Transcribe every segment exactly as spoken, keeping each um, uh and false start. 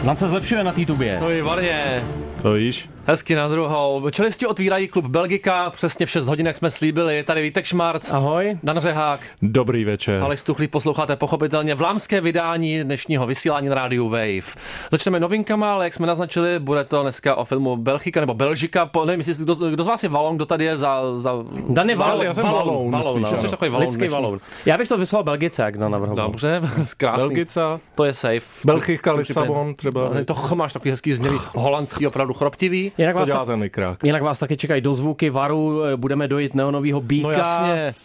Lan se zlepšuje na té tubě. To je varně. To víš. Hezky na druhou. Čelisti otvírají klub Belgika, přesně v šest hodin, jak jsme slíbili. Tady Vítek Šmarc. Ahoj. Dan Řehák. Dobrý večer. Aleš Stuchlík, posloucháte pochopitelně vlámské vydání dnešního vysílání na rádiu Wave. Začneme novinkama, ale jak jsme naznačili, bude to dneska o filmu Belgika nebo Belžika. Nevím, jestli kdo, kdo z vás je Valon, kdo tady je za... za... Dan je Valon. Já jsem Valon, Valon, spíš, no. Jsi takový Valon. Lidský Valon. Já bych to vyslal Belgice, jak Dan navrhoval. Dobře, krásný. Belgica. To je safe. Belchika, Lisabon třeba. To ch, máš takový hezký znělý, holandský, opravdu chroptivý. Jinak To vás, dělá ten mikrák. jinak vás taky čekají dozvuky varu, budeme dojít neonovýho býka. No jasně.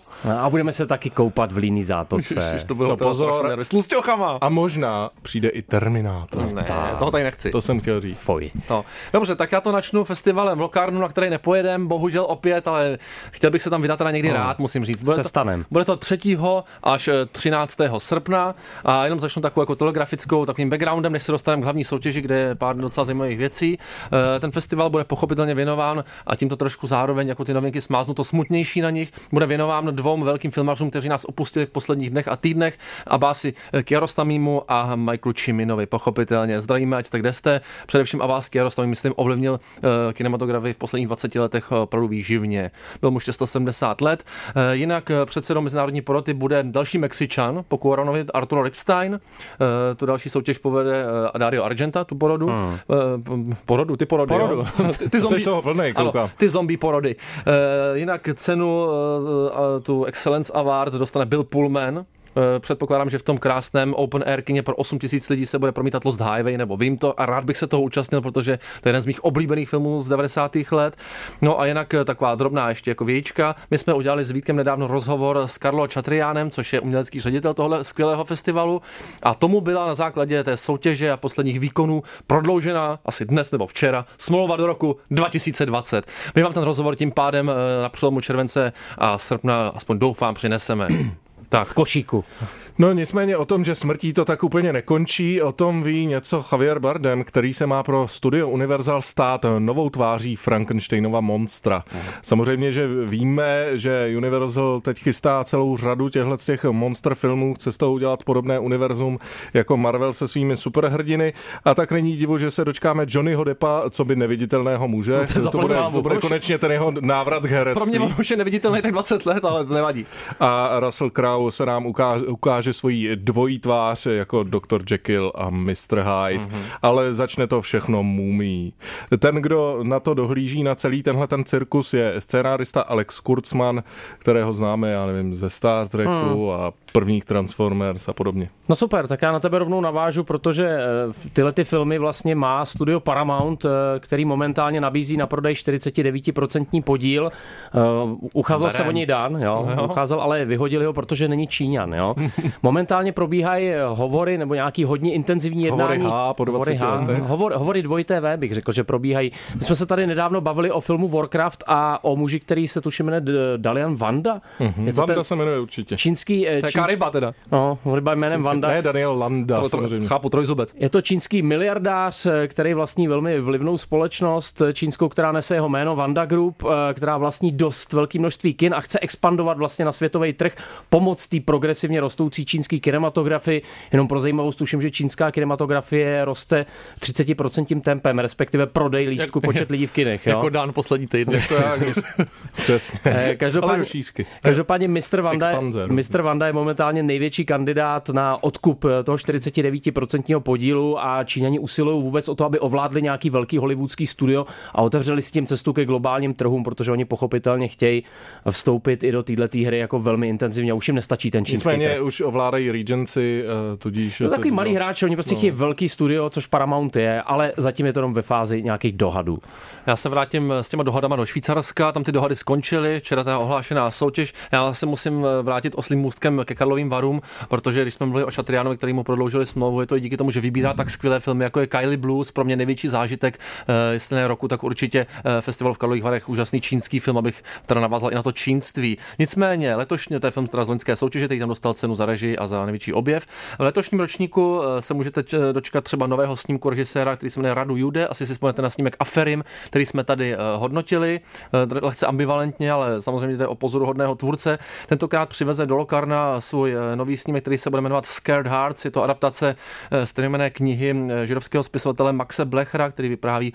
A budeme se taky koupat v líný zátoce. Ježiš, to bylo No pozor. s tlusťochama. A možná přijde i Terminátor. Ne, toho tady nechci. To jsem chtěl říct. Foj. No. Dobře, tak já to načnu festivalem v Lokárnu, na který nepojedem, bohužel opět, ale chtěl bych se tam vydat teda někdy No. rád, musím říct. Bude Se to, stanem. bude to třetího až třináctého srpna a jenom začnu takovou jako telegrafickou takovým backgroundem, než se dostaneme k hlavní soutěži, kde je pár docela zajímavých věcí. Ten festival bude pochopitelně věnován a tímto trošku zároveň jako ty novinky smáznu to smutnější na nich, bude věnován dvou velkým filmařům, kteří nás opustili v posledních dnech a týdnech, Abasi Kiarostamimu a Michaelu Ciminovi. Pochopitelně zdravíme, ať jste kde jste. Především Abbas Kiarostami, myslím, ovlivnil uh, kinematografii v posledních dvaceti letech uh, opravdu výživně. Byl mu sto sedmdesát let. Uh, jinak uh, předsedou mezinárodní poroty bude další Mexičan, po Cuaronovi Arturo Ripstein. Uh, tu další soutěž povede uh, Dario Argenta, tu porodu. Hmm. Uh, porodu, ty porody. Porodu. ty, ty zombie, toho plnej, ano, koukám. ty zombie porody. Uh, jinak cenu, uh, uh, tu Excellence Award dostane Bill Pullman. Předpokládám, že v tom krásném open air kině pro osm tisíc lidí se bude promítat Lost Highway, nebo vím to a rád bych se toho účastnil, protože to je jeden z mých oblíbených filmů z devadesátých let. No a jinak taková drobná ještě jako vějíčka. My jsme udělali s Vítkem nedávno rozhovor s Carlo Chatrianem, což je umělecký ředitel tohle skvělého festivalu, a tomu byla na základě té soutěže a posledních výkonů prodloužena asi dnes nebo včera smlouva do roku dva tisíce dvacet. My vám ten rozhovor tím pádem na přelomu července a srpna aspoň doufám přineseme. Tak. V košíku. No nicméně o tom, že smrtí to tak úplně nekončí, o tom ví něco Javier Bardem, který se má pro studio Universal stát novou tváří Frankensteinova monstra. Samozřejmě, že víme, že Universal teď chystá celou řadu těchto těch monster filmů, chce z toho udělat podobné univerzum jako Marvel se svými superhrdiny, a tak není divu, že se dočkáme Johnnyho Deppa, co by neviditelného muže. No, to, to, bude, to bude už... konečně ten jeho návrat k herectví. Pro mě už je neviditelný tak dvacet let, ale to nevadí. A Russell Crowe se nám ukáže, ukáže svoji dvojí tvář jako doktor Jekyll a mister Hyde, mm-hmm. ale začne to všechno Mumií. Ten, kdo na to dohlíží na celý tenhle ten cirkus, je scénárista Alex Kurtzman, kterého známe, já nevím, ze Star Treku hmm. a prvních Transformers a podobně. No super, tak já na tebe rovnou navážu, protože tyhle ty filmy vlastně má studio Paramount, který momentálně nabízí na prodej čtyřicet devět procent podíl. Ucházel se o něj Dan, jo? No, ucházel, ale vyhodili ho, protože není Číňan. Jo? Momentálně probíhají hovory nebo nějaký hodně intenzivní jednání. Hovory H po dvaceti letech. Hovor, hovory dvojité V bych řekl, že probíhají. My jsme se tady nedávno bavili o filmu Warcraft a o muži, který se tuším jmenuje Dalian Vanda. Mm-hmm. Vanda se jmenuje určitě. Čínský... To je čín... ryba teda. No, ryba jménem Čínský, Vanda. Ne, Daniel Landa, to, samozřejmě. Chápu, trojzubec. Je to čínský miliardář, který vlastní velmi vlivnou společnost čínskou, která nese jeho jméno Wanda Group, která vlastní dost velké množství kin a chce expandovat vlastně na světový trh, pomoct té progresivně rostoucí čínský kinematografii. Jenom pro zajímavost tuším, že čínská kinematografie roste třicet procent tempem, respektive prodej lístku, počet lidí v kinech. Jo? Jako Dan poslední týdny. Jako já, přesně. Každopádně, každopádně mister Vanda, mister Vanda je momentálně největší kandidát na odkup toho čtyřicet devět procent podílu a Číňani usilují vůbec o to, aby ovládli nějaký velký hollywoodský studio a otevřeli si tím cestu ke globálním trhům, protože oni pochopitelně chtějí vstoupit i do této hry jako velmi intenzivně. Už jim nestačí ten čínský Nicméně trh. už ovládají Regency, tudíž... To takový malý hráč, oni prostě no. chtějí velký studio, což Paramount je, ale zatím je to jenom ve fázi nějakých dohadů. Já se vrátím s těma dohadama do Švýcarska, tam ty dohady skončily, včera ta ohlášená soutěž. Já se musím vrátit oslým můstkem ke Karlovým Varům, protože když jsme mluvili o Chatrianovi, který mu prodloužili smlouvu, je to i díky tomu, že vybírá tak skvělé filmy, jako je Kylie Blues, pro mě největší zážitek, jestli ne roku, tak určitě festival v Karlových Varech, úžasný čínský film, abych teda navázal i na to čínství. Nicméně letošně to je film z loňské soutěže, který tam dostal cenu za režii a za největší objev. V letošním ročníku se můžete dočkat třeba nového snímku režiséra, který se jmenuje Radu Jude, asi si vzpomenete na snímek Aferim, který jsme tady hodnotili, lehce ambivalentně, ale samozřejmě jde o pozoruhodného tvůrce. Tentokrát přiveze do Locarna svůj nový snímek, který se bude jmenovat Scared Hearts. Je to adaptace stejnojmenné knihy židovského spisovatele Maxe Blechera, který vypráví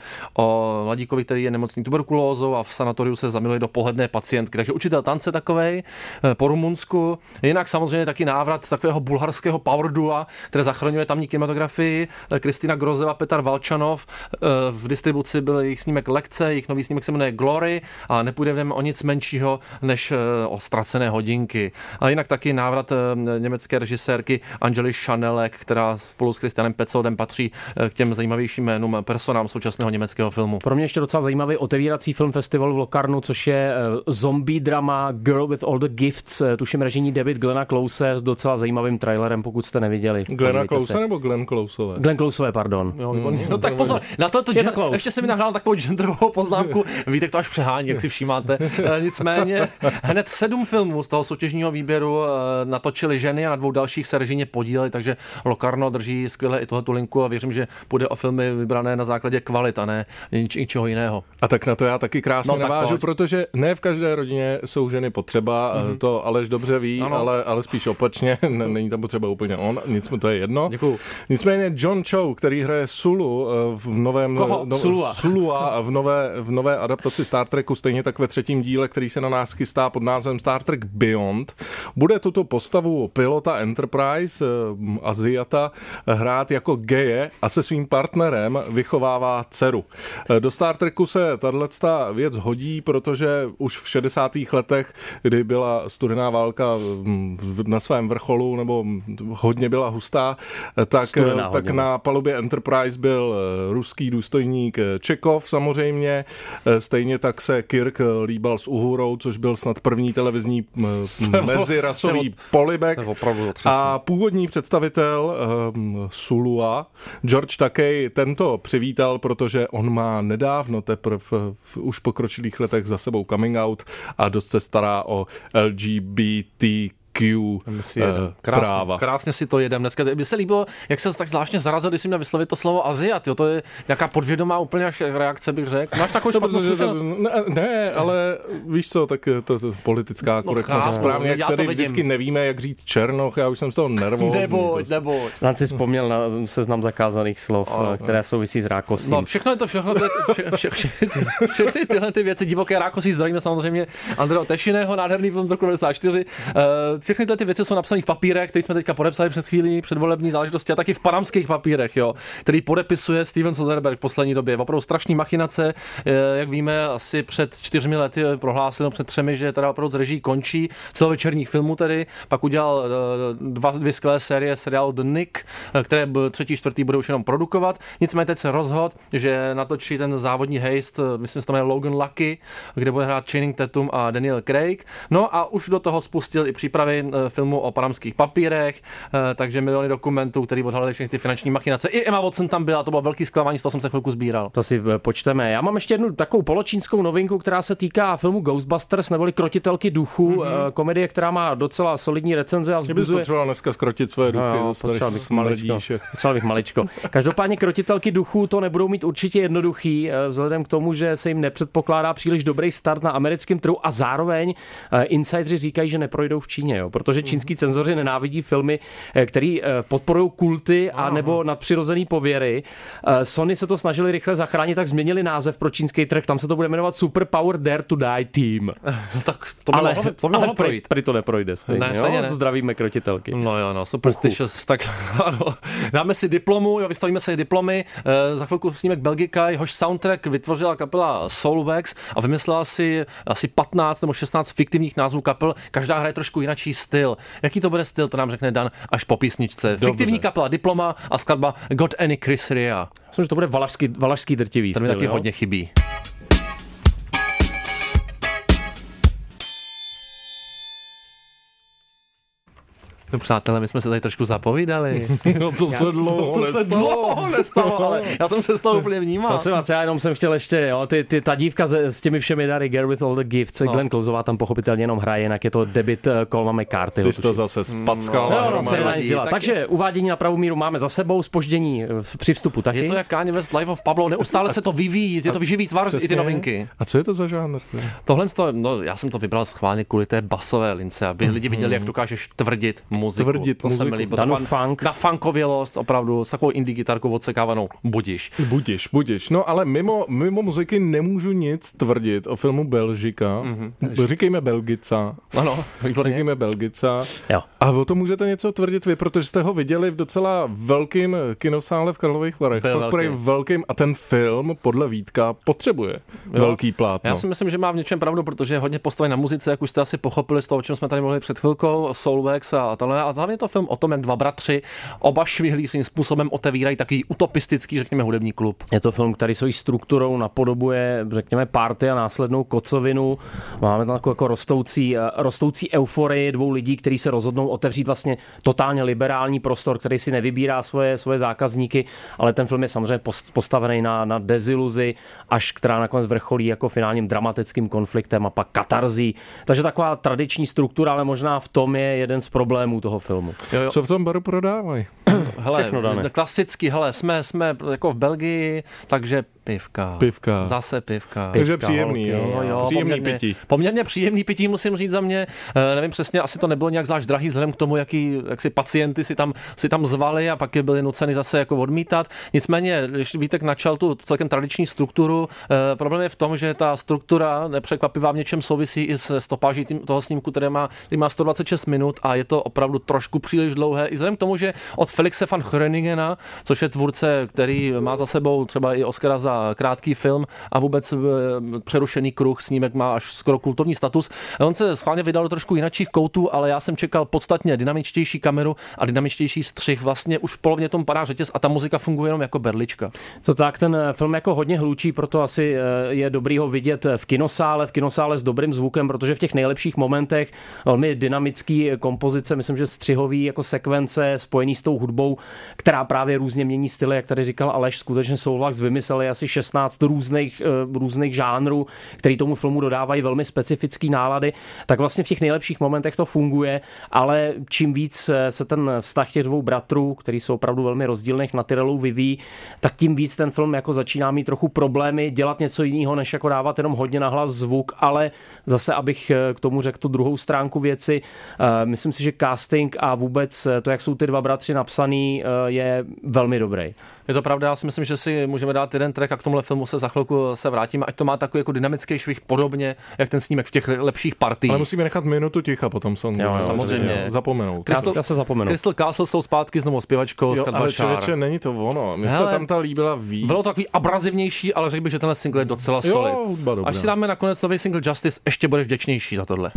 o mladíkovi, který je nemocný tuberkulózou a v sanatoriu se zamiluje do pohledné pacientky. Takže učitel tance takovej po Rumunsku. Jinak samozřejmě taky návrat takového bulharského power dua, které zachraňuje tamní kinematografii. Kristina Grozeva, Petar Valčanov. V distribuci byl jejich snímek Lekce, jejich nový snímek se jmenuje Glory a nepůjde o nic menšího než o Ztracené hodinky. A jinak taky návrat německé režisérky Angely Schanelek, která spolu s Christianem Petzoltem patří k těm zajímavějším jménům personám současného německého filmu. Pro mě ještě docela zajímavý otevírací film festivalu v Locarnu, což je zombie drama Girl with All the Gifts, tuším režijní debut Glena Close s docela zajímavým trailerem, pokud jste neviděli. Glena Close nebo Glenn Closeové? Glenn Closeové, pardon. Jo, mm, no tak pozor, na to, to gen- ještě se mi nahrál takovou genderovou poznámku, víte, to až přehání, jak si všímáte. E, nicméně hned sedm filmů z toho soutěžního výběru e, natočili ženy a na dvou dalších se režijně podíleli, takže Locarno drží skvěle i tohletu linku a věřím, že půjde o filmy vybrané na základě kvalit a ne ničeho jiného. A tak na to já taky krásně no, navážu, protože ne v každé rodině jsou ženy potřeba, mm-hmm. to Aleš dobře ví, ale, ale spíš opačně, není tam potřeba úplně on, nic mu to je jedno. Děkuju. Nicméně John Cho, který hraje Sulu v novém no, Sulua. Sulua v nové, v nové adaptaci Star Treku, stejně tak ve třetím díle, který se na nás chystá pod názvem Star Trek Beyond, bude tuto postavu pilota Enterprise, Aziata, hrát jako geje a se svým partnerem vychovává dceru. Do Star Treku se tato věc hodí, protože už v šedesátých letech, kdy byla studená válka na svém vrcholu, nebo hodně byla hustá, tak, tak na palubě Enterprise byl ruský důstojník Čekov samozřejmě, stejně tak se Kirk líbal s Uhurou, což byl snad první televizní mezirasový polibek a původní představitel um, Sulua, George Takei, tento přivítal, protože on má nedávno teprve v, v už pokročilých letech za sebou coming out a dost se stará o L G B T Q si krásně, práva. Krásně si to jedem dneska. Mně se líbilo, jak se tak zvláštně zarazil, když jsi měl vyslovit to slovo Aziat. Jo? To je nějaká podvědomá úplně až reakce, bych řekl. Máš takovou špatnou zkušenost? Ne, ne, ale víš co, tak to, to politická korektnost no, správně, jak tady vždycky nevíme, jak říct Černoch, já už jsem z toho nervózní. Neboj, neboj. Tam si vzpomněl na seznam zakázaných slov, oh, které souvisí s rákosím. No, všechno je to, všechno, to je, vše, vše, vše, vše, všechny tyhle ty věci, divoké rákosí, zdravíme samozřejmě Andreho Tešiného, nádherný film z roku devadesát čtyři. Uh, všechny tyhle ty věci jsou napsané v papírech, které jsme teďka podepsali před chvílí, předvolební záležitosti a taky v panamských papírech, jo, který podepisuje Steven Soderbergh v poslední době. Opravdu strašný machinace, jak víme, asi před čtyřmi lety prohlásil, před třemi, že teda opravdu z reží končí celovečerních filmů tedy, pak udělal dva, dvě skvělé série seriálu The Nick, které třetí, čtvrtý budou už jenom produkovat. Nicméně teď se rozhodl, že natočí ten závodní hejst, myslím, že to jmenuje Logan Lucky, kde bude hrát Channing Tatum a Daniel Craig. No a už do toho spustil i přípravy filmu o panamských papírech, takže miliony dokumentů, který odhalili všechny ty finanční machinace. I Emma Watson tam byla, to bylo velký zklamání, z toho jsem se chvilku sbíral. To si počteme. Já mám ještě jednu takovou poločínskou novinku, která se týká filmu Ghostbusters, neboli Krotitelky duchů, mm-hmm. komedie, která má docela solidní recenze a vzbuzuje. Kdybys potřeboval dneska skrotit své duchy, no, potřeboval bych maličko. Potřeboval bych maličko. Každopádně Krotitelky duchů to nebudou mít určitě jednoduchý, vzhledem k tomu, že se jim nepředpokládá příliš dobrý start na americkém trhu a zároveň insidři říkají, že neprojdou v Číně, jo, protože čínský cenzoři nenávidí filmy, které podporují kulty a nebo nadpřirozený pověry. Sony se to snažili rychle zachránit, tak změnili název pro čínský trh. Tam se to bude jmenovat Super Power Dare to Die Team. No tak to by ale, mohlo, to by mohlo projít. Prý to neprojde stejně, ne, jo? Ne. To zdravíme Krotitelky. No jo, no, Superstitious. Tak ano, dáme si diplomu, jo, vystavíme si diplomy. E, za chvilku snímek Belgika, jehož soundtrack vytvořila kapela Soulwax a vymyslela si asi patnáct nebo šestnáct fiktivních názvů kapel. Každá hraje trošku jinačí styl. Jaký to bude styl, to nám řekne Dan až po písničce. Dobře. Fiktivní kapela Diploma a skladba Got Any Chris Ria. Myslím, že to bude valašský, valašský drtivý styl. To mi taky jo? hodně chybí. No přátelé, my jsme se tady trošku zapovídali. No to se dlouho to, to nestalo. se dlouho nestalo, ale já jsem se z toho úplně vnímal. Prosím vás, já jenom jsem chtěl ještě, jo, ty, ty, ta dívka s, s těmi všemi dary, Girl with all the gifts, no. Glenn Closeová tam pochopitelně jenom hraje, jinak je to debut Colma McCarthy. Ty jsi to zase spackal. No, no, no, no, takže uvádění na pravou míru máme za sebou, zpoždění při vstupu taky. Je to jak Kanye West Live of Pablo, neustále se to vyvíjí, je to vyživý tvar i ty novinky. A co je to za žánr? Tohle, no, já jsem to vybral schválně kvůli té basové lince, aby lidi viděli, jak dokážeš tvrdit muziku. Tvrdit to muziku. Se mi líbí. Danu funk. Na funkovělost, opravdu, s takovou indie gitarkou odsekávanou. Budiš. Budiš, budiš. No ale mimo, mimo muziky nemůžu nic tvrdit o filmu Belžika. Mm-hmm. Říkejme Belgica. Ano, výborně. Říkejme Belgica. Jo. A o tom můžete něco tvrdit vy, protože jste ho viděli v docela velkým kinosále v Karlových Varech. Byl Fakt velký. velkým. A ten film podle Vítka potřebuje jo. velký plátno. Já si myslím, že má v něčem pravdu, protože je hodně postaven na muzice, jak už jste asi pochopili z toho, o čem jsme tady mluvili před chvilkou, Soulwax a tohle. A hlavně je to film o tom, jak dva bratři, oba švihlí svým způsobem otevírají takový utopistický, řekněme, hudební klub. Je to film, který svojí strukturou napodobuje, řekněme, party a následnou kocovinu. Máme tam takovou jako rostoucí, rostoucí euforii dvou lidí, kteří se rozhodnou otevřít vlastně totálně liberální prostor, který si nevybírá svoje, svoje zákazníky, ale ten film je samozřejmě postavený na, na deziluzi, až která nakonec vrcholí jako finálním dramatickým konfliktem a pak katarzí. Takže taková tradiční struktura, ale možná v tom je jeden z problémů toho filmu. Jo, jo. Co v tom baru prodávají? Hele, klasicky, hele, jsme, jsme jako v Belgii, takže pivka. Pivka. Zase pivka. Takže příjemný, jo. No, jo. Příjemný poměrně, pití. Poměrně příjemný pití, musím říct za mě. E, nevím přesně, asi to nebylo nějak zvlášť drahý vzhledem k tomu, jaký, jak si pacienty si tam, si tam zvali a pak je byli nuceni zase jako odmítat. Nicméně, když Vítek načal tu celkem tradiční strukturu, e, problém je v tom, že ta struktura nepřekvapivá v něčem souvisí i s stopáží tým, toho snímku, který má, který má sto dvacet šest minut a je to opravdu trošku příliš dlouhé. I vzhledem k tomu, že od Felixe van Groeningena, což je tvůrce, který má za sebou třeba i Oscara za krátký film a vůbec Přerušený kruh, snímek má až skoro kultovní status. On se schválně vydal do trošku jinačích koutů, ale já jsem čekal podstatně dynamičtější kameru a dynamičtější střih. Vlastně už v polovině tomu padá řetěz a ta muzika funguje jenom jako berlička. To tak, ten film jako hodně hlučí, proto asi je dobrý ho vidět v kinosále, v kinosále s dobrým zvukem, protože v těch nejlepších momentech velmi dynamický kompozice, myslím, že střihový jako sekvence spojený s tou hudbou, která právě různě mění styly, jak tady říkal Aleš, skutečně Soulwax vymysleli asi šestnáct různých, různých žánrů, který tomu filmu dodávají velmi specifický nálady, tak vlastně v těch nejlepších momentech to funguje, ale čím víc se ten vztah těch dvou bratrů, který jsou opravdu velmi rozdílných natyrelů, vyvíjí, tak tím víc ten film jako začíná mít trochu problémy dělat něco jiného, než jako dávat jenom hodně nahlas zvuk, ale zase, abych k tomu řekl tu druhou stránku věci, myslím si, že casting a vůbec to, jak jsou ty dva bratři napsaný, je velmi dobrý. Je to pravda, já si myslím, že si můžeme dát jeden track a k tomuhle filmu se za chvilku se vrátíme, ať to má takový jako dynamický švih podobně, jak ten snímek v těch lepších partiích. Ale musíme nechat minutu ticha po tom songu. Jo, jo, samozřejmě. Zapomenout. Crystal, já se zapomenu. Crystal Castle jsou zpátky s novou zpěvačkou. Jo, ale člověče, není to ono. Mně se tam ta líbila víc. Bylo to takový abrazivnější, ale řekl bych, že tenhle single je docela solid. Jo, až si dáme nakonec nový single Justice, ještě budeš vděčnější za tohle.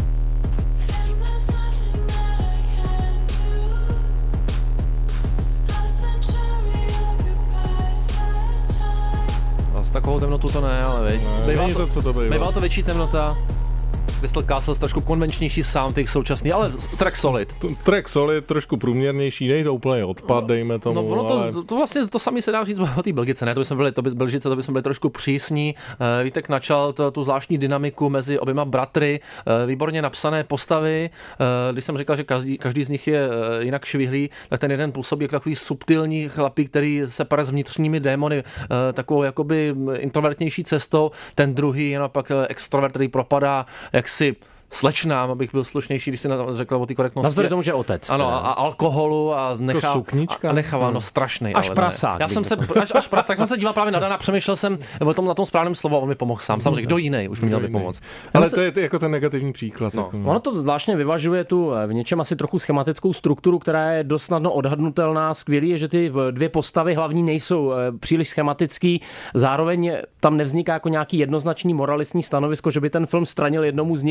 Takovou temnotu to ne, ale veď. Není to, co to bývá. Bývá to větší temnota. Crystal Castle trošku konvenčnější sound, těch současný, ale track solid. Track solid, trošku průměrnější, nejde to úplně odpad, dejme tomu. No, no to, ale... to, to vlastně to samé se dá říct o té Belgice, ne? To bychom byli, to by, Belžice, to bychom byli trošku přísní. Uh, Vítek načal to, tu zvláštní dynamiku mezi oběma bratry, uh, výborně napsané postavy. Uh, když jsem říkal, že každý, každý z nich je uh, jinak švihlý, tak ten jeden působí jako takový subtilní chlapík, který se pere s vnitřními démony uh, takovou jakoby introvertnější cestou. Ten druhý je naopak extrovert, který propadá jak si slečnám, abych byl slušnější, když si řekl o té korektnosti. Navzdory tomu, že otec. Ano, a, a alkoholu a nechá, suknička. A nechává, hmm. no strašnej. Až ale prasák. Já jsem se, až, až prasák, jsem se díval právě na Dana, přemýšlel jsem o tom na tom správném slovu, on mi pomohl sám. Samozřejmě, kdo jiný už mi měl by pomoct. Ale to je jako ten negativní příklad. No. Jako. Ono to zvláštně vyvažuje tu v něčem asi trochu schematickou strukturu, která je dost snadno odhadnutelná. Skvělý je, že ty dvě postavy hlavní nejsou příliš schematický. Zároveň tam nevzniká jako nějaký jednoznačný moralistní stanovisko, že by ten film stranil jednomu z nich,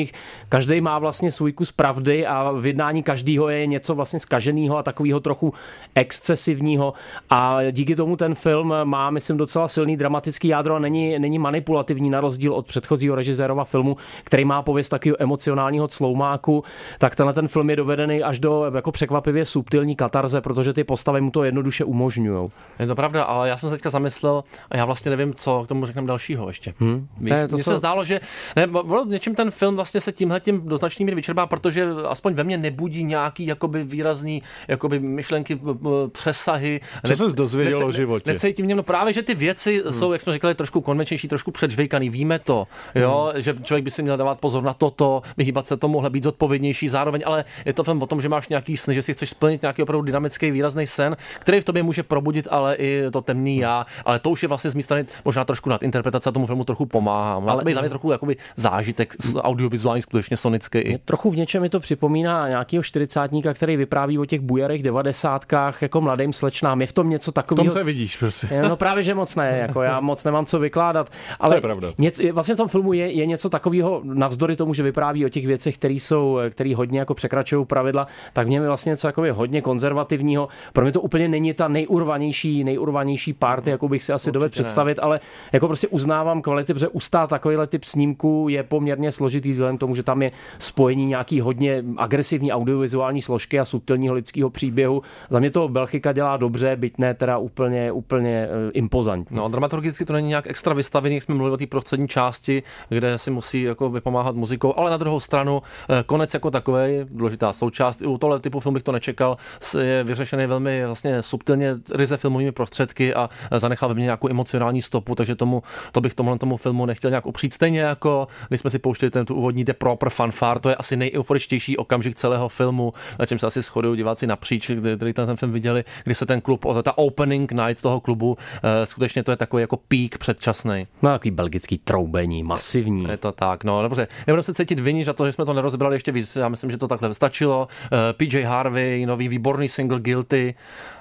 každý má vlastně svůj kus pravdy a v jednání každýho je něco vlastně zkaženého a takového trochu excesivního a díky tomu ten film má, myslím, docela silný dramatický jádro a není, není manipulativní na rozdíl od předchozího režisérova filmu, který má pověst takového emocionálního cloumáku, tak tenhle ten film je dovedený až do jako překvapivě subtilní katarze, protože ty postavy mu to jednoduše umožňují. Je to pravda, ale já jsem se teďka zamyslel a já vlastně nevím, co k tomu řekneme dalšího ještě. Hmm, Víš, to mně co... se zdálo, že ne, něčím ten film vlastně se tímhletím do značný míry vyčerpá, protože aspoň ve mně nebudí nějaký jakoby výrazný jakoby myšlenky, přesahy. Co ses dozvěděl o životě? Necítím v něm, no právě, že ty věci hmm. jsou, jak jsme říkali, trošku konvenčnější, trošku předžvejkaný. Víme to, jo, hmm. že člověk by si měl dávat pozor na toto, vyhýbat se tomu, být zodpovědnější zároveň, ale je to film o tom, že máš nějaký sny, že si chceš splnit nějaký opravdu dynamický výrazný sen, který v tobě může probudit ale i to temný já, ale to už je vlastně z mé strany možná trošku nadinterpretace, tomu filmu trochu pomáhá. Má to být hlavně trochu jakoby zážitek audiovizuální, skutečně sonický. Trochu v něčem mi to připomíná nějakého čtyřicátníka, který vypráví o těch bujarých devadesátkách jako mladým slečnám. Je v tom něco takového. V tom se vidíš, prostě. No právě, že moc ne, jako já moc nemám co vykládat, ale to je pravda. Něco, vlastně v tom filmu je, je něco takového, navzdory tomu, že vypráví o těch věcech, které jsou, které hodně jako překračují pravidla, tak v něm je vlastně něco jako hodně konzervativního. Pro mě to úplně není ta nejurvanější, nejurvanější party, jakou bych si asi dovedl představit, ale jako prostě uznávám kvality, protože ustát takovýhle typ snímků je poměrně složitý vzhledem k tomu, že tam je spojení nějaký hodně agresivní audiovizuální složky a subtilního lidského příběhu. Za mě to Belchika dělá dobře, byť ne teda úplně, úplně impozantní. No, dramaturgicky to není nějak extra vystavený, jak jsme mluvili o té prostřední části, kde si musí jako vypomáhat muzikou, ale na druhou stranu konec jako takový, důležitá součást. I u tohle typu film bych to nečekal, je vyřešený velmi vlastně subtilně ryze filmovými prostředky a zanechal ve mně nějakou emocionální stopu, takže tomu, to bych tomhle tomu filmu nechtěl nějak upřít. Stejně jako když jsme si pouštěli ten tu úvodní The Proper Fanfare, to je asi nejeuforičtější okamžik celého filmu, na čem se asi shodují diváci napříč, kdy ten, ten film viděli, kdy se ten klub, ta opening night toho klubu, skutečně to je takový jako pík předčasný. No, takový belgický troubení, masivní. Je to tak, no dobře. Nebudeme se cítit vinni za to, že jsme to nerozebrali ještě víc. Já myslím, že to takhle stačilo. P J Harvey, nový výborný single Guilty.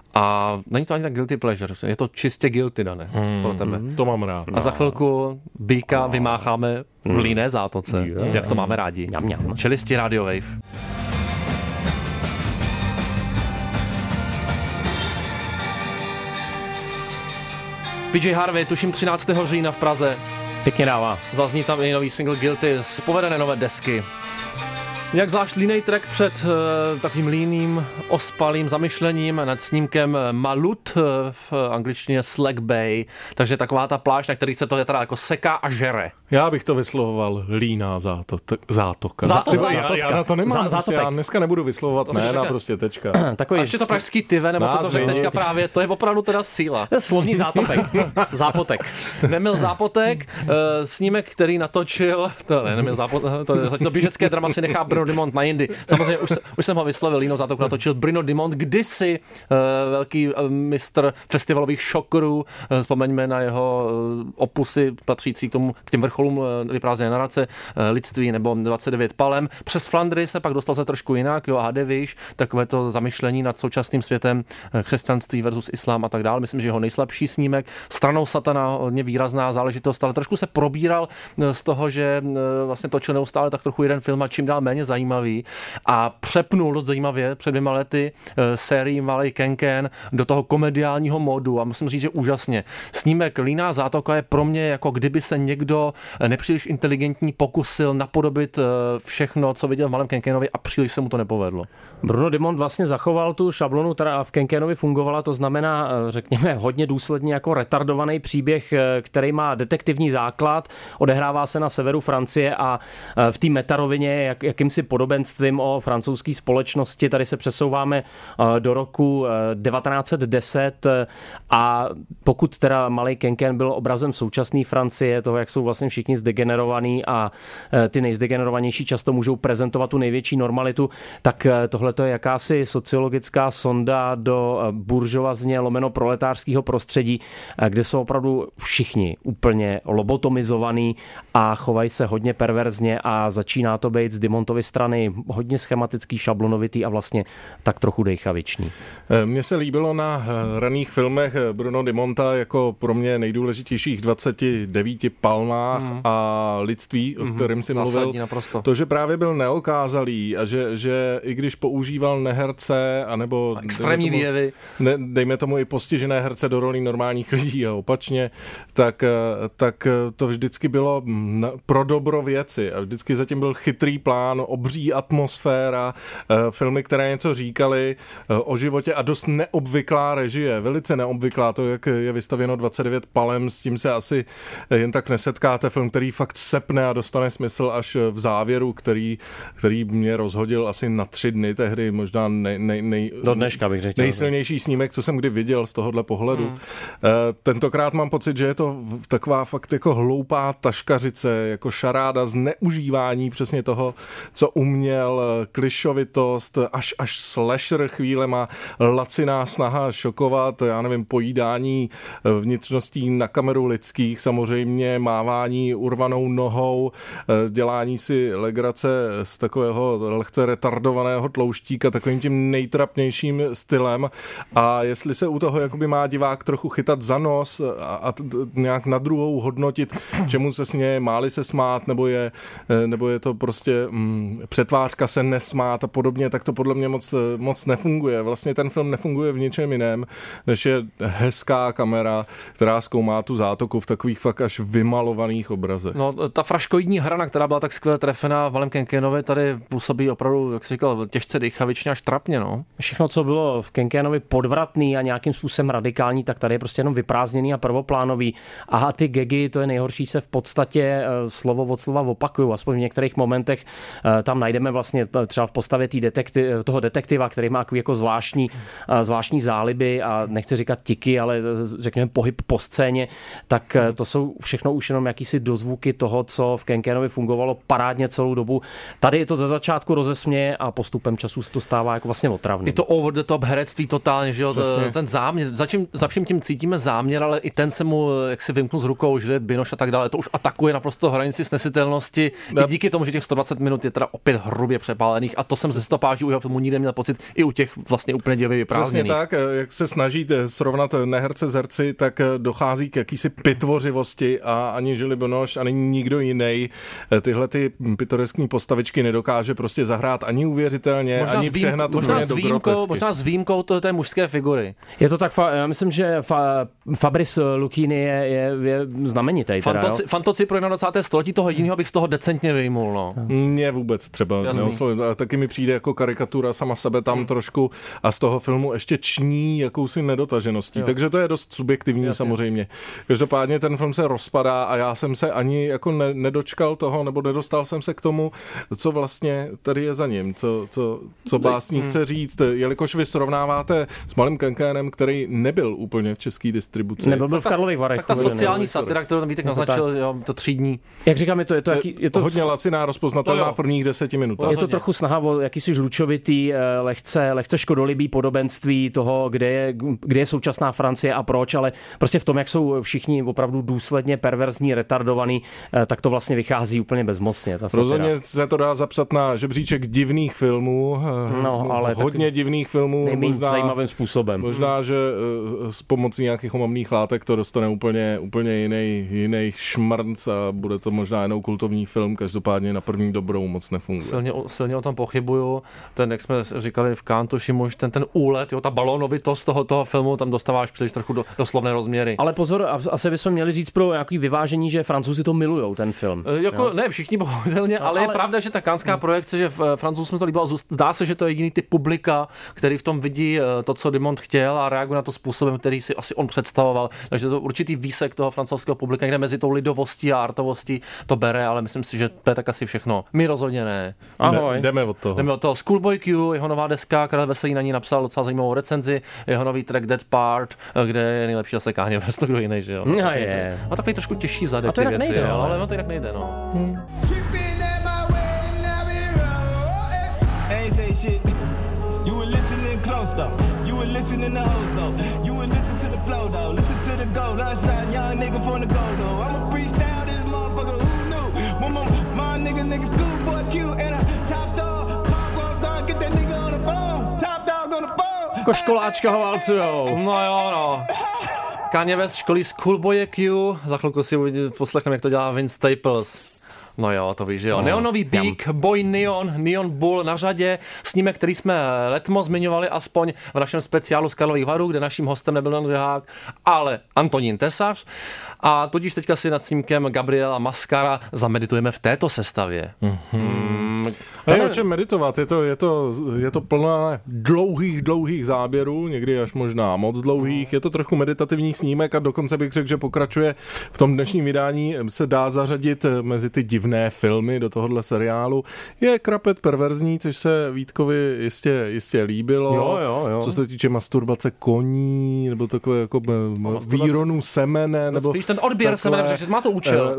A není to ani tak guilty pleasure, je to čistě guilty, Dane, hmm, pro tebe. To mám rád. A za chvilku Býka vymácháme v Líné zátoce, yeah. Jak to máme rádi. Mňam, mňam. Čelisti Radio Wave. P J Harvey, tuším třináctého října v Praze. Pěkně dává. Zazní tam i nový single Guilty z povedené nové desky. Jak zvlášť línej track před uh, takovým líným, ospalým zamyšlením nad snímkem Malut, uh, v angličtině Slack Bay, takže taková ta pláž, na který se to teda jako seká a žere. Já bych to vyslovoval líná záto, t- zátoka. Zátoka. Tyba, já, já na to nemám, Zá, prostě, já dneska nebudu vyslovovat jména, prostě tečka. Takový a ještě to pražský tyve, nebo co to řekl teďka právě, to je opravdu teda síla. Slovní zátopek, zápotek. Nemil zápotek, uh, snímek, který natočil, to ne, nemil zápotek, to, to, to běžecké drama si nechá Bruno Dumont na jindy. Samozřejmě už, už jsem ho vyslovil, Línou zátoku natočil Bruno Dumont, kdysi uh, velký uh, mistr festivalových šokerů, uh, vzpomeňme na jeho uh, opusy patřící k tomu, k těm vrcholům uh, vyprázdněné narace, uh, lidství nebo dvacet devět palem. Přes Flandry se pak dostal se trošku jinak, jo, Hadevíš, takové to zamyšlení nad současným světem, uh, křesťanství versus islám a tak dále. Myslím, že jeho nejslabší snímek, Stranou satana, hodně výrazná záležitost, ale trošku se probíral uh, z toho, že uh, vlastně točil neustále tak trochu jeden film a čím dál méně zajímavý a přepnul dost zajímavě před dvěma lety uh, sérii Malej Kenken do toho komediálního modu a musím říct, že úžasně. Snímek Líná zátoka je pro mě jako kdyby se někdo nepříliš inteligentní pokusil napodobit uh, všechno, co viděl v Malém Kenkenovi a příliš se mu to nepovedlo. Bruno Dumont vlastně zachoval tu šablonu, která v Kenkenovi fungovala, to znamená, řekněme, hodně důsledně jako retardovaný příběh, který má detektivní základ, odehrává se na severu Francie a v té metarovině jak, jakýmsi podobenstvím o francouzské společnosti. Tady se přesouváme do roku devatenáct set deset a pokud teda Malý Kenken byl obrazem současné Francie, toho, jak jsou vlastně všichni zdegenerovaní a ty nejzdegenerovanější často můžou prezentovat tu největší normalitu, tak tohle to je jakási sociologická sonda do buržoazně lomeno proletářského prostředí, kde jsou opravdu všichni úplně lobotomizovaní a chovají se hodně perverzně a začíná to být z Dumontovy strany, hodně schematický, šablonovitý a vlastně tak trochu dejchavičný. Mně se líbilo na raných filmech Bruno Di Monta jako pro mě nejdůležitějších dvacet devět palmách mm. a lidství, o kterém si mluvil, naprosto. To, že právě byl neokázalý a že, že i když používal neherce, anebo a extrémní výjevy, ne, dejme tomu i postižené herce do rolí normálních lidí a opačně, tak, tak to vždycky bylo pro dobro věci a vždycky zatím byl chytrý plán, obří atmosféra, filmy, které něco říkali o životě a dost neobvyklá režie, velice neobvyklá, to, jak je vystavěno dvacet devět palem, s tím se asi jen tak nesetkáte, film, který fakt sepne a dostane smysl až v závěru, který, který mě rozhodil asi na tři dny tehdy, možná nej, nej, nej, do dneška bych řekl. Nejsilnější snímek, co jsem kdy viděl z tohohle pohledu. Hmm. Tentokrát mám pocit, že je to taková fakt jako hloupá taškařice, jako šaráda zneužívání přesně toho, co uměl, klišovitost, až, až slasher chvílema, laciná snaha šokovat, já nevím, pojídání vnitřností na kameru lidských, samozřejmě mávání urvanou nohou, dělání si legrace z takového lehce retardovaného tlouštíka takovým tím nejtrapnějším stylem a jestli se u toho jakoby má divák trochu chytat za nos a, a t, nějak na druhou hodnotit, čemu se směje, máli se smát, nebo je, nebo je to prostě mm, přetvářka se nesmát a podobně, tak to podle mě moc, moc nefunguje. Vlastně ten film nefunguje v ničem jiném, než je hezká kamera, která zkoumá tu zátoku v takových fakt až vymalovaných obrazech. No, ta fraškoidní hrana, která byla tak skvěle trefená Valem Kenkenovi, tady působí opravdu, jak jsi říkal, těžce dýchavičně až trapně, no. Všechno, co bylo v Kenkenovi podvratný a nějakým způsobem radikální, tak tady je prostě jenom vyprázdněný a prvoplánový. A ty gagy, to je nejhorší, se v podstatě slovo od slova opakují, aspoň v některých momentech tam najdeme vlastně třeba v postavě tý detektiv, toho detektiva, který má jako zvláštní, zvláštní záliby a nechci říkat tiky, ale řekněme pohyb po scéně, tak to jsou všechno už jenom jakýsi dozvuky toho, co v Kenkenovi fungovalo parádně celou dobu. Tady je to ze začátku rozesměje a postupem času se to stává jako vlastně otravný. Je to over the top herectví totálně, že jo, přesně. Ten záměr, za, čím, za vším tím cítíme záměr, ale i ten se mu, jak si vymknul z rukou, Juliette Binoche a tak dále, to už atakuje naprosto hranici snesitelnosti. I díky tomu, že těch sto dvacet minut je teda opět hrubě přepálených a to jsem ze stopáží u jeho filmu nikdy měl pocit i u těch vlastně úplně děvě vyprázdněných. Přesně tak, jak se snažíte srovnat neherce s herci, tak dochází k jakýsi pitvořivosti a ani Juliette Binoche, ani nikdo jiný tyhle ty pitoreskní postavičky nedokáže prostě zahrát ani uvěřitelně, možná ani vým, přehnat možná do výjimkou, grotesky. Možná s výjimkou to, té mužské figury. Je to tak, já myslím, že fa, Fabrice Lucchini je, je, je znamenitý. Fantoci, fantoci pro dvacátého prvního století, toho jediného bych z toho decentně vyjmul. No. Mně vůbec třeba neoslovím. Taky mi přijde jako karikatura sama sebe tam hmm. trošku a z toho filmu ještě ční jakousi nedotažeností. Jo. Takže to je dost subjektivní. Jasně. Samozřejmě. Každopádně ten film se rozpadá a já jsem se ani jako ne, nedočkal toho, nebo nedostal jsem se k tomu, co vlastně tady je za ním, co, co, co básník hmm. chce říct, jelikož vy srovnáváte s Malým Kenkenem, který nebyl úplně v české distribuci. Nebyl byl v Karlových Varech. Tak ta sociální satira, kterou tam Vítek naznačil, jo, to třídní. Jak říkám, je to, je to, jaký, je to hodně laciná, rozpoznatelná v prvních deseti minutách. Je to trochu snaha o jakýsi žlučovitý, lehce, lehce škodolibý podobenství toho, kde je, kde je současná Francie a proč, ale prostě v tom, jak jsou všichni opravdu důsledně perverzní, retardovaný, tak to vlastně vychází úplně bezmocně. Rozhodně se to dá zapsat na žebříček divných filmů, no, ale hodně divných filmů. Možná, zajímavým způsobem. Možná, že s pomocí nějakých omamných látek to dostane úplně, úplně jiný, jiný šmrnc a bude to možná jenom kultovní film, každopádně na první dobrou moc nefunguje. Silně, silně o tom pochybuju. Ten, jak jsme říkali v Kantu, Šimuš, ten, ten úlet, jo, ta balónovitost toho, toho filmu, tam dostáváš příliš trochu do, doslovné rozměry. Ale pozor, asi bychom měli říct pro nějaký vyvážení, že Francouzi to milujou, ten film. E, jako, jo? Ne všichni, bohuželně, no, ale, ale je pravda, že ta kanská hmm. projekce, že v Francouzům to líbilo, zdá se, že to je jediný typ publika, který v tom vidí to, co Dumont chtěl a reaguje na to způsobem, který si asi on představoval. Takže to určitý výsek toho francouzského publika, někde mezi tou lidovostí a artovostí to bere, ale myslím si, že to je tak asi všechno. My rozhodně ne. Ahoj. Ne, jdeme od toho. Jdeme od toho. Schoolboy Q, jeho nová deska, Karel Veselý na ní napsal docela zajímavou recenzi, jeho nový track Dead Part, kde je nejlepší asi Kanye West, kdo jiný, že jo. No, je. A takový trošku těžší zadek ty věci, nejde, ale... ale to jinak nejde, no. Hmm. Listening to hoes though, you would listen to the flow though, listen to the go, last shot, young nigga from the go though. I'm a freestyle, this motherfucker, who knew? One more, my nigga, nigga, Schoolboy Q, and I topped up. Jako školáčka ho válcujou. No jo, no. Kanye West školí Schoolboy Q, za chvilku si poslechneme, jak to dělá Vince Staples. No jo, to víš, že jo. No, Neonový Big Boy Neon, Neon Bull na řadě, snímek, který jsme letmo zmiňovali aspoň v našem speciálu z Karlových Varů, kde naším hostem nebyl Jan Řehák, ale Antonín Tesař. A tudíž teďka si nad snímkem Gabriela Mascara zameditujeme v této sestavě. Mm-hmm. A je o čem meditovat, je to, je to, je to plná dlouhých, dlouhých záběrů, někdy až možná moc dlouhých, je to trochu meditativní snímek a dokonce bych řekl, že pokračuje v tom dnešním vydání, se dá zařadit mezi ty divné filmy do tohohle seriálu. Je krapet perverzní, což se Vítkovi jistě, jistě líbilo, jo, jo, jo. Co se týče masturbace koní, nebo takové jako výronů semene, nebo spíš ten odběr semene, protože má to účel.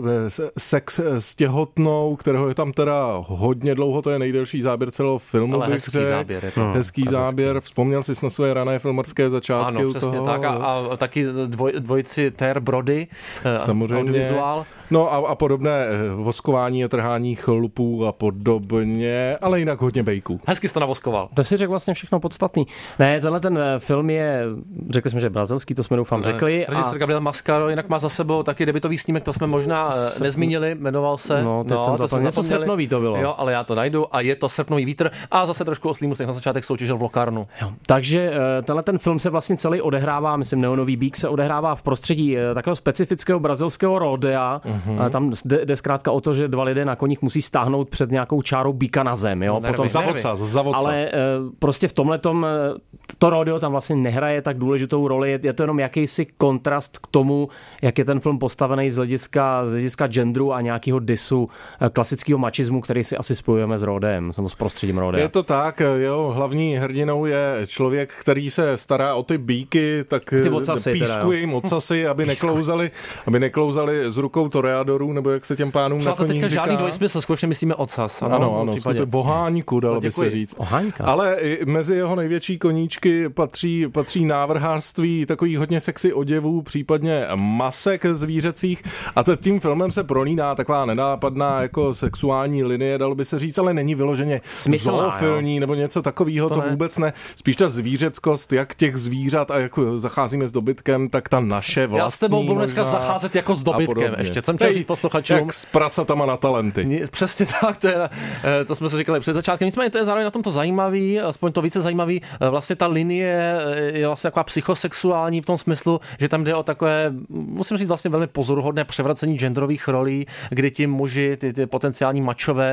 Sex s těhotnou, kterého je tam teda hodně dlouho, to je nejdelší záběr celého filmu, ale bych hezký řek. záběr. Je to hezký no, záběr, vzpomněl jsi na své rané filmarské začátky. Ano, u přesně toho. tak a, a taky dvoj, dvojici Ter Brody, samozřejmě. Audiovizuál. No a, a podobné voskování a trhání chlupů a podobně, ale jinak hodně bejků. Hezky jsi to navoskoval. To si řekl vlastně všechno podstatný. Ne, tenhle ten film je, řekli jsme, že brazilský, to jsme doufám řekli. Režisér a... Gabriel Mascaro jinak má za sebou taky debutový snímek, to jsme možná Srp... nezmínili, jmenoval se. No, teď no, jsem to, to něco srpnový to bylo. Jo, ale já to najdu a je to Srpnový vítr a zase trošku oslý můstek na začátek soutěžil v Locarnu. Jo. Takže tenhle ten film se vlastně celý odehrává, myslím, Neonový Bík se odehrává v prostředí takového specifického brazilského rodea. Uh-huh. Tam jde zkrátka o to, že dva lidé na koních musí stáhnout před nějakou čárou býka na zem. Jo? Potom, zavodcas, zavodcas. Ale prostě v tomhletom to rodeo tam vlastně nehraje tak důležitou roli. Je to jenom jakýsi kontrast k tomu, jak je ten film postavený z hlediska, z hlediska genderu a nějakého disu klasického mačismu, který si asi spojujeme s rodem, s prostředím rodea. Je to tak, jo, hlavní hrdinou je člověk, který se stará o ty býky, tak ty ocasy, pískuje jim ocasy, aby neklouzali, aby neklouzali z rukou toreadorů, nebo jak se těm pánům na koních říká. Teďka žádný dvojsmysl, skutečně myslíme ocas. Ano, ano, ano skutečně voháňku, dalo by se říct. Oháňka. Ale mezi jeho největší koníčky patří, patří návrhářství takových hodně sexy oděvů, případně masek zvířecích a to tím filmem se prolíná taková nenápadná jako sexuální linie, dalo by se říct, ale není vyloženě zoofilní nebo něco takového, to, to vůbec ne. Spíš ta zvířeckost, jak těch zvířat a jak zacházíme s dobytkem, tak ta naše vlastní. Já s tebou budu dneska zacházet jako s dobytkem ještě. Jsem chtěl říct posluchačům. Jak s prasatama na talenty. Přesně tak, to, je, to jsme se říkali před začátkem. Nicméně to je zároveň na tom to zajímavý, aspoň to více zajímavý. Vlastně ta linie je vlastně taková psychosexuální v tom smyslu, že tam jde o takové, musím říct, vlastně velmi pozoruhodné převracení genderových rolí, kdy ti muži, ty, ty potenciální mačové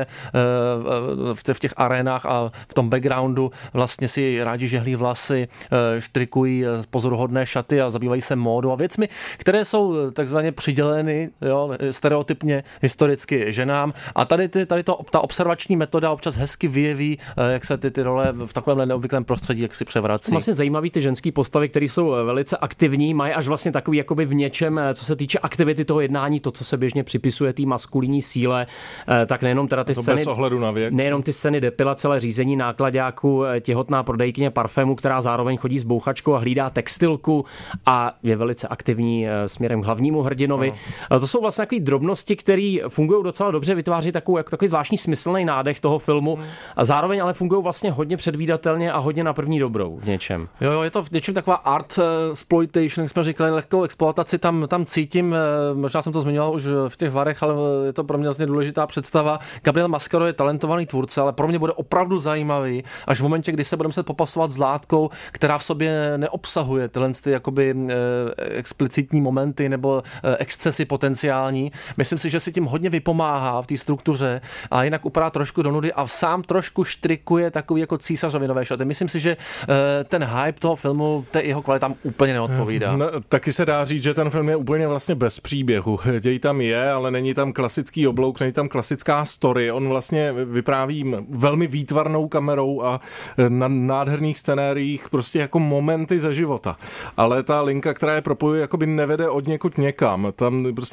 v těch arénách a v tom backgroundu vlastně si rádi žehlí vlasy, štrikují pozoruhodné šaty a zabývají se módou a věcmi, které jsou takzvaně přiděleny, jo, stereotypně historicky ženám. A tady, ty, tady to, ta observační metoda občas hezky vyjeví, jak se ty, ty role v takovémhle neobvyklém prostředí jak si převrací. Vlastně zajímavý ty ženské postavy, které jsou velice aktivní, mají až vlastně takový jakoby v něčem, co se týče aktivity toho jednání, to, co se běžně připisuje té maskulinní síle, tak nejenom teda ty to scény, bez ohledu na věk. Nejenom ty scény depilace, ale řízení nákladáku, těhotná prodejkyně parfému, která zároveň chodí s bouchačkou a hlídá textilku a je velice aktivní směrem k hlavnímu hrdinovi. Aha. To jsou vlastně takové drobnosti, které fungují docela dobře, vytváří takovou, jako takový zvláštní smyslný nádech toho filmu hmm. a zároveň ale fungují vlastně hodně předvídatelně a hodně na první dobrou v něčem. Jo, jo, je to v něčem taková art exploitation, jak jsme říkali, lehkou exploataci tam, tam cítím, možná jsem to zmiňoval už v těch varech, ale je to pro mě vlastně důležitá představa. Gabriel Mascaro je talentovaný tvůrce, ale pro mě bude opravdu zajímavý, až v momentě, kdy se budeme muset popasovat s látkou, která v sobě neobsahuje tyhle ty jakoby explicitní momenty nebo excesy potenciální. Myslím si, že si tím hodně vypomáhá v té struktuře a jinak upadá trošku do nudy a sám trošku štrikuje takový jako císařovi nové šaty. Myslím si, že ten hype toho filmu, té jeho kvalitám úplně neodpovídá. No, taky se dá říct, že ten film je úplně vlastně bez příběhu. Děj tam je, ale není tam klasický oblouk, není tam klasická story. On vlastně vypráví velmi výtvarnou kamerou a na nádherných scenériích prostě jako momenty ze života. Ale ta linka, která je propojuje, jakoby nevede od někud někam. Tam prostě navštěvuje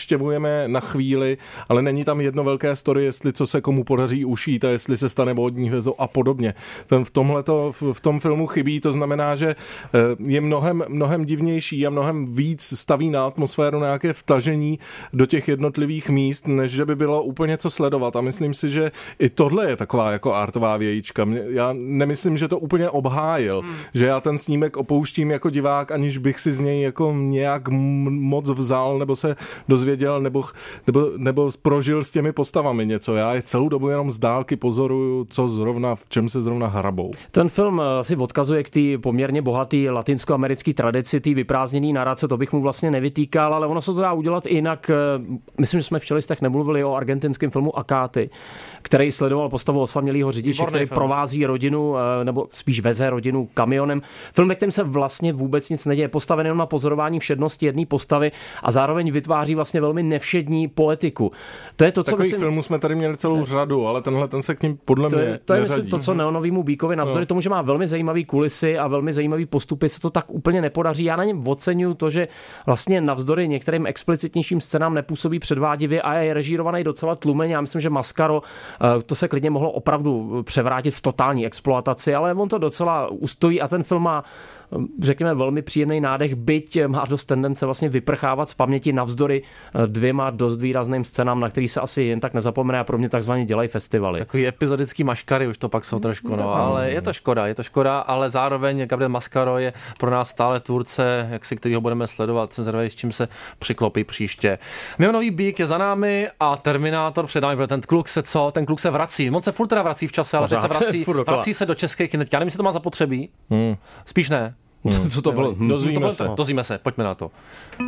navštěvujeme na chvíli, ale není tam jedno velké story, jestli co se komu podaří ušít a jestli se stane módní hvězdou a podobně. Ten v tomhleto, v tom filmu chybí, to znamená, že je mnohem, mnohem divnější a mnohem víc staví na atmosféru, na nějaké vtažení do těch jednotlivých míst, než že by bylo úplně co sledovat. A myslím si, že i tohle je taková jako artová vějíčka. Já nemyslím, že to úplně obhájil, hmm. že já ten snímek opouštím jako divák, aniž bych si z něj jako nějak moc vzal, nebo se dozvěděl, nebo, nebo, nebo prožil s těmi postavami něco. Já je celou dobu jenom z dálky pozoruju, co zrovna, v čem se zrovna hrabou. Ten film si odkazuje k té poměrně bohaté latinskoamerické tradici, té vyprázdněné narace, to bych mu vlastně nevytýkal, ale ono se to dá udělat i jinak. Myslím, že jsme v Čelistech nemluvili o argentinském filmu Akáty, který sledoval postavu osamělého řidiče, který film. provází rodinu, nebo spíš veze rodinu kamionem. Film, ve kterém se vlastně vůbec nic neděje, postaven jenom na pozorování všednosti jedné postavy a zároveň vytváří vlastně velmi nevšední poetiku. To je to, co Takových myslím... filmů jsme tady měli celou řadu, ale tenhle ten se k ním podle to mě je, to je neřadí. To, co Neonovýmu Bíkovi, navzdory no. tomu, že má velmi zajímavý kulisy a velmi zajímavý postupy, se to tak úplně nepodaří. Já na něm oceňuju to, že vlastně navzdory některým explicitnějším scénám nepůsobí předvádivě a je režírovaný docela tlumeně. Já myslím, že Mascaro, to se klidně mohlo opravdu převrátit v totální exploataci, ale on to docela ustojí a ten film má, řekněme, velmi příjemný nádech, byť má dost tendence vlastně vyprchávat z paměti navzdory dvěma dost výrazným scénám, na který se asi jen tak nezapomene a pro mě takzvaně dělají festivaly. Takový epizodický maškary už to pak jsou trošku, no, ale je to škoda, je to škoda, ale zároveň Gabriel Mascaro je pro nás stále tvůrce, jak si kterýho budeme sledovat, jsem zvědavý, s čím se přiklopí příště. Neonový Bík je za námi a Terminátor před námi, ten kluk se co, ten kluk se vrací, on se furt teda vrací v čase, ale teď se vrací, vrací se do českých kin. Já nevím, jestli to má zapotřebí, hmm. spíš ne. Hmm. Co to bylo? Hmm. Dozvíme to se. Dozvíme se, pojďme na to.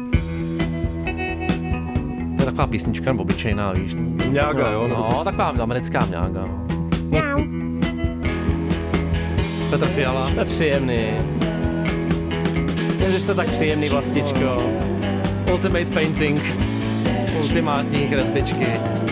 To je taková písnička, nebo obyčejná, víš. Mňága, jo? No, no taková americká mňága. Petr Fiala. To je příjemný. Ježiš, to tak příjemný, vlastičko. Ultimate Painting. Ultimátní kresbičky.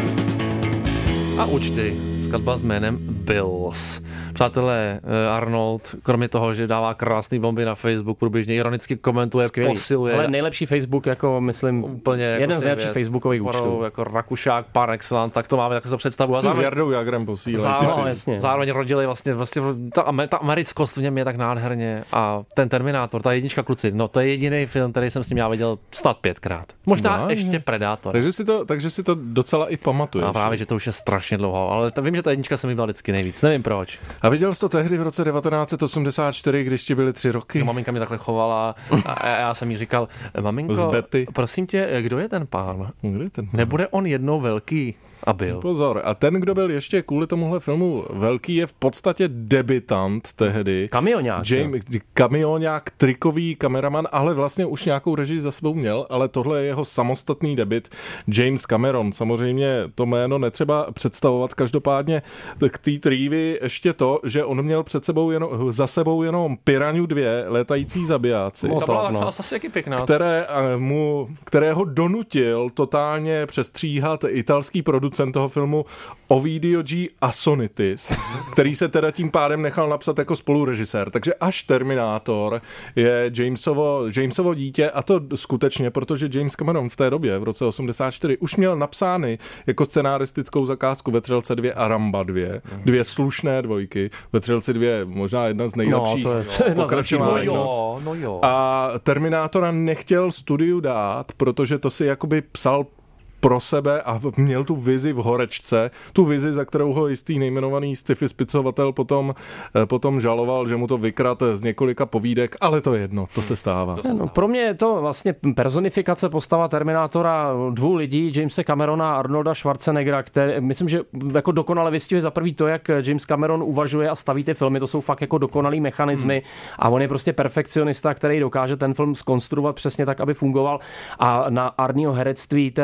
A účty. Skladba s jménem Bills. Přátelé, Arnold, kromě toho, že dává krásný bomby na Facebook, průběžně ironicky komentuje, Skvělý. Posiluje. Ale nejlepší Facebook, jako myslím, úplně jeden jako z nejlepších facebookových účtů. Jako Rakušák par excellence, tak to máme, tak to představu. A zároveň, s Jardou Jagrem posílají. Zároveň, no, zároveň rodili vlastně, vlastně ta, ta americkost v něm je tak nádherně a ten Terminátor, ta jednička kluci, no to je jediný film, který jsem s ním já viděl stát pětkrát. Možná no, ještě Predátor. Takže si to, takže si to docela i pamatuješ. A právě, že to už je strašně dlouho, ale vím, že ta jednička se mi byla vždycky nejvíc, nevím proč. A viděl jsi to tehdy v roce devatenáct set osmdesát čtyři, když ti byly tři roky? No, maminka mi takhle chovala a já jsem jí říkal, maminko, prosím tě, kdo je ten pán? Kdo je ten pán? Nebude on jednou velký? A byl. Pozor, a ten, kdo byl ještě kvůli tomuhle filmu velký, je v podstatě debutant tehdy. Kamionák. James, kamionák, trikový kameraman, ale vlastně už nějakou režii za sebou měl, ale tohle je jeho samostatný debut. James Cameron, samozřejmě to jméno netřeba představovat, každopádně k té trívy ještě to, že on měl před sebou jenom, za sebou jenom Piranhu dva, létající zabijáci. No, to byla no. asi jaký pěkná. Které, mu, kterého donutil totálně přestříhat italský producent toho filmu Ovidio G. Assonitis, který se teda tím pádem nechal napsat jako spolurežisér. Takže až Terminátor je Jamesovo, Jamesovo dítě, a to skutečně, protože James Cameron v té době, v roce osmdesát čtyři, už měl napsány jako scenáristickou zakázku Vetřelce dva a Ramba dva. Dvě slušné dvojky. Vetřelci dva možná jedna z nejlepších no, pokračování. No jo, no jo. A Terminátora nechtěl studiu dát, protože to si jakoby psal pro sebe a měl tu vizi v horečce, tu vizi, za kterou ho jistý nejmenovaný sci-fi spicovatel potom, potom žaloval, že mu to vykrat z několika povídek, ale to je jedno, to se stává. To se stává. No, pro mě je to vlastně personifikace postava Terminátora dvou lidí, Jamese Camerona a Arnolda Schwarzeneggera, který, myslím, že jako dokonale vystihuje za prvý to, jak James Cameron uvažuje a staví ty filmy, to jsou fakt jako dokonalý mechanismy hmm. a on je prostě perfekcionista, který dokáže ten film zkonstruovat přesně tak, aby fungoval, a na Arnieho herectví ten člověk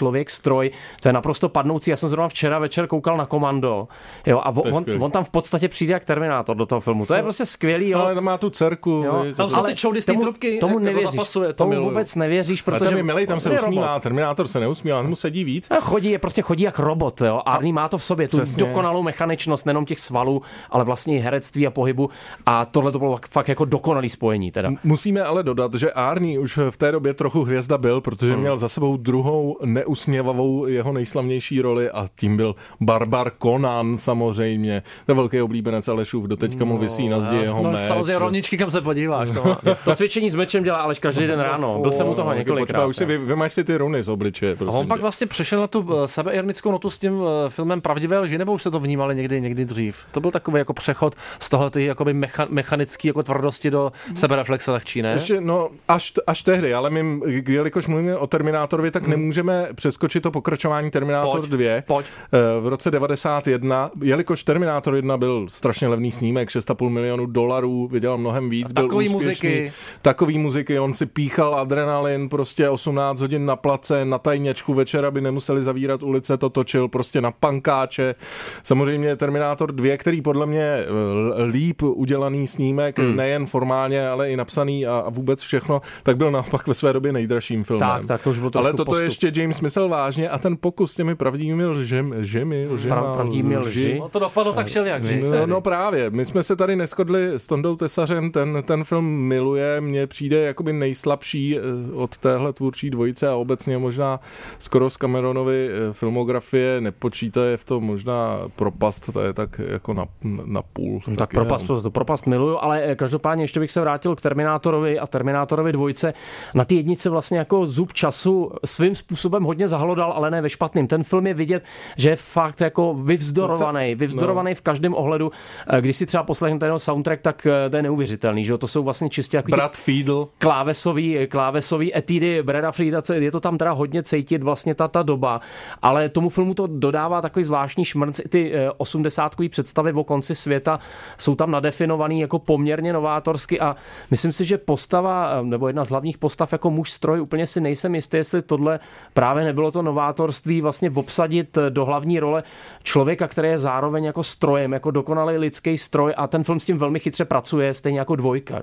člověk, stroj, to je naprosto padnoucí. Já jsem zrovna včera večer koukal na Komando, jo, a on, on tam v podstatě přijde jak Terminátor do toho filmu. To je prostě skvělý, jo. Ale tam má tu dcerku. Jo, tam jsou ty čoudy z té trubky, tomu jak nevěříš, zapasuje, to tomu miluju. vůbec nevěříš, protože... Ale tam je milej, tam se je usmívá, robot. Terminátor se neusmívá, mu sedí víc. A chodí, je prostě chodí jak robot, jo. Arnie má to v sobě, tu Přesně. dokonalou mechaničnost, nejenom těch svalů, ale vlastně i herectví a pohybu. A tohle to bylo fakt jako dokonalý spojení teda. Musíme ale dodat, že Arnie už v té době trochu hvězda byl, protože Hmm. měl za sebou druhou neusměvavou jeho nejslavnější roli a tím byl Barbar Conan samozřejmě. To je velký oblíbenec Alešův, doteďka mu visí na zdi jeho No meč. samozřejmě rovničky, kam se podíváš. No. To cvičení s mečem dělá Aleš každý den ráno. Byl jsem u toho No, několikrát. počkej, už si vy, vymaž si ty runy z obličeje, A prosím on pak tě. vlastně přešel na tu uh, sebeironickou notu s tím uh, filmem Pravdivé lži, nebo už se to vnímali někdy, někdy dřív? To byl takový jako přechod z toho ty jakoby mecha, mechanický jako tvrdosti do sebereflexe lehčí, ne? Ještě, no, až, až tehdy, ale my, jelikož mluvíme o Terminátorovi, tak hmm. nemůžeme přeskočit to pokračování Terminátor Pojď, dva pojď. v roce devadesát jedna, jelikož Terminátor jedna byl strašně levný snímek, šest a půl milionu dolarů, vydělal mnohem víc, byl takový úspěšný. muziky. Takový muziky, on si píchal adrenalin, prostě osmnáct hodin na place, na tajněčku večer, aby nemuseli zavírat ulice, to točil prostě na pankáče. Samozřejmě Terminátor dva, který podle mě líp udělaný snímek, hmm. nejen formálně, ale i napsaný a, a vůbec všechno, tak byl naopak ve své době nejdražším filmem. Tak, tak to už bylo ale trošku toto postup. ještě James myslel vážně a ten pokus s těmi pravdivými lžemi, lžemi, lžema, Prav- pravdivými lži. No to dopadlo tak všelijak, víc. No, no právě, my jsme se tady neshodli s Tondou Tesařem, ten, ten film miluje, mně přijde jakoby nejslabší od téhle tvůrčí dvojice a obecně možná skoro z Cameronovy filmografie, nepočítaje v tom možná Propast, to je tak jako na, na půl. Tak, tak propast, to propast miluju, ale každopádně ještě bych se vrátil k Terminátorovi a Terminátorovi dvojce. Na ty jednice vlastně jako zub času svým způsobem hodně zahlodal, ale ne ve špatným. Ten film je vidět, že je fakt jako vyvzdorovaný, vyvzdorovaný v každém ohledu. Když si třeba poslechnete ten soundtrack, tak to je neuvěřitelný, že jo? To jsou vlastně čistě jako Brad Fiedel. klávesový, klávesový etídy Brada Frieda, je to tam teda hodně cítit vlastně ta, ta doba, ale tomu filmu to dodává takový zvláštní šmrnc. Ty osmdesátkový představy o konci světa jsou tam nadefinovaný jako poměrně novátorsky a myslím si, že postava, nebo jedna z hlavních postav jako muž stroj, úplně si nejsem jistý, jestli tohle právě nebylo to novátorství vlastně obsadit do hlavní role člověka, který je zároveň jako strojem, jako dokonalý lidský stroj a ten film s tím velmi chytře pracuje, stejně jako dvojka.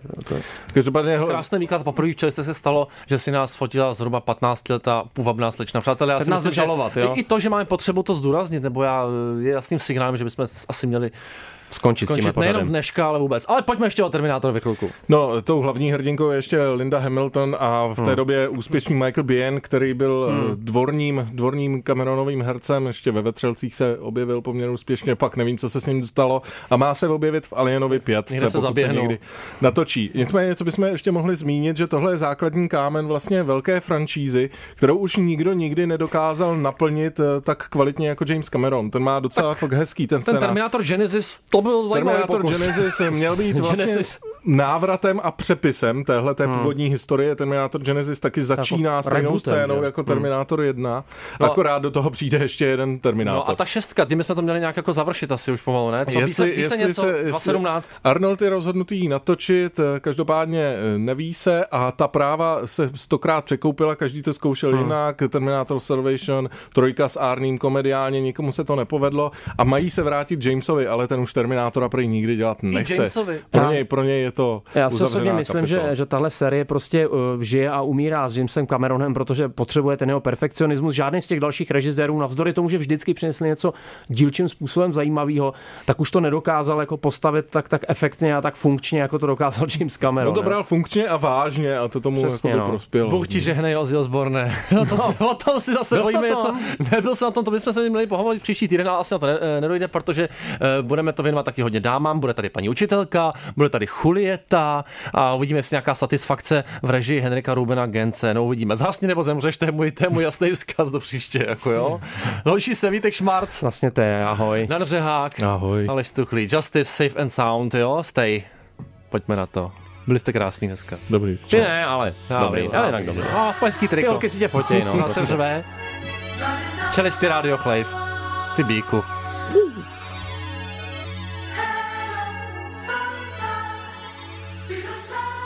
Krásný výklad, poprvé v čele se stalo, že si nás fotila zhruba patnáct letá půvabná slečna. Přátelé, já si myslím, že žalovat, jo? i to, že máme potřebu to zdůraznit, nebo já je jasným signálem, že bychom asi měli skončit, skončit s tím nejenom dneška, ale vůbec. Ale pojďme ještě o Terminátorovi chvilku. No, tou hlavní hrdinkou je ještě Linda Hamilton a v té hmm. době úspěšný Michael Biehn, který byl hmm. dvorním, dvorním Cameronovým hercem, ještě ve Vetřelcích se objevil poměrně úspěšně, pak nevím, co se s ním stalo a má se objevit v Alienovi pět, se pokud zaběhnou. se někdy natočí. Nicméně, co bychom ještě mohli zmínit, že tohle je základní kámen vlastně velké franšízy, kterou už nikdo nikdy nedokázal naplnit tak kvalitně jako James Cameron. Ten má docela tak fakt hezký ten scénář. Ten Terminator Genesis, to byl zajímavý pokus. Genesis měl být vlastně Genesis. návratem a přepisem téhle té původní hmm. historie. Terminator Genesis taky začíná stejnou rebootem, scénou že? jako Terminator jedna. No. Akorát do toho přijde ještě jeden Terminator. No a ta šestka, tím jsme to měli nějak jako završit asi už pomalu, ne? Co, jestli, ví se, ví se jestli něco? se, dvacet jestli sedmnáct Arnold je rozhodnutý ji natočit, každopádně neví se a ta práva se stokrát překoupila, každý to zkoušel hmm. jinak, Terminator Salvation, trojka s Arným komediálně, nikomu se to nepovedlo a mají se vrátit Jamesovi, ale ten už Terminátora prý nikdy dělat nechce. Pro něj, pro něj je to Já si osobně uzavřená myslím, že, že tahle série prostě uh, žije a umírá s Jamesem Cameronem, protože potřebuje ten jeho perfekcionismus. Žádný z těch dalších režisérů, navzdory tomu, že vždycky přinesli něco dílčím způsobem zajímavého, tak už to nedokázal jako postavit tak, tak efektně a tak funkčně, jako to dokázal James Cameron. On to bral funkčně a vážně a to tomu Přesně, jako by no. prospělo. Bůh ti žehnej, Ozzy Osbourne. No, to si, o tom si zase bojíme něco. Nebyl jsem na tom, to bychom se měli pohovorit příští týden, ale asi na to ne, nedojde, protože uh, budeme to věnovat taky hodně dámám. Bude tady paní učitelka, bude tady Julieta a uvidíme, jestli nějaká satisfakce v režii Henrika Rubena Gence. No uvidíme. Zhasni nebo zemřeš, to je můj, to je můj jasný vzkaz do příště, jako jo. Loučí se Vítek Šmarc. Vlastně to je, ahoj. Dan Řehák. Ahoj. Aleš Stuchlý. Justice, Safe and Sound, jo. Stay. Pojďme na to. Byli jste krásný dneska. Dobrý. Ty ne, ale dobrý, ale jinak dobrý. No, hezký Ty triko. holky si tě fotěj, no. Na se řve. Čelisti Radio Chlejv. Ty bíku. See the sun.